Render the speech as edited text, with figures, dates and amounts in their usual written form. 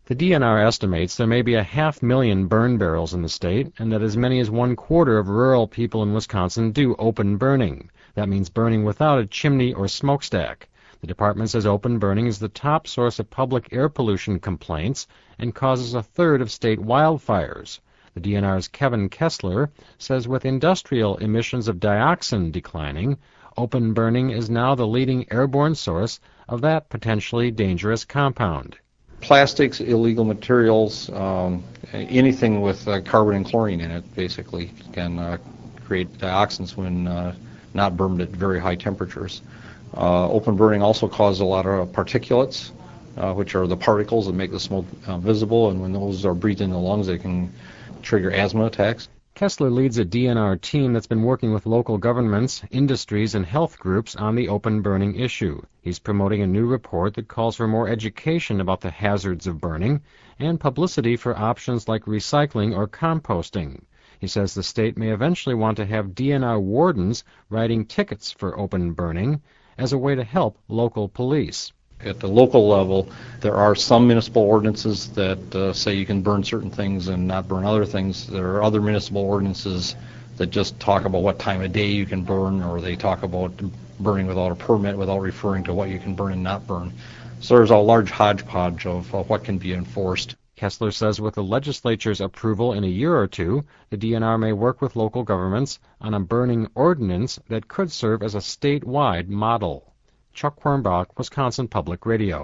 The DNR estimates there may be 500,000 burn barrels in the state, and that as many as 1/4 of rural people in Wisconsin do open burning. That means burning without a chimney or smokestack. The department says open burning is the top source of public air pollution complaints and causes 1/3 of state wildfires. The DNR's Kevin Kessler says with industrial emissions of dioxin declining, open burning is now the leading airborne source of that potentially dangerous compound. Plastics, illegal materials, anything with carbon and chlorine in it basically can create dioxins when not burned at very high temperatures. Open burning also causes a lot of particulates, which are the particles that make the smoke visible, and when those are breathed in the lungs, they can trigger asthma attacks. Kessler leads a DNR team that's been working with local governments, industries, and health groups on the open burning issue. He's promoting a new report that calls for more education about the hazards of burning and publicity for options like recycling or composting. He says the state may eventually want to have DNR wardens writing tickets for open burning as a way to help local police. At the local level, there are some municipal ordinances that say you can burn certain things and not burn other things. There are other municipal ordinances that just talk about what time of day you can burn, or they talk about burning without a permit without referring to what you can burn and not burn. So there's a large hodgepodge of what can be enforced. Kessler says with the legislature's approval in a year or two, the DNR may work with local governments on a burning ordinance that could serve as a statewide model. Chuck Quirmbach, Wisconsin Public Radio.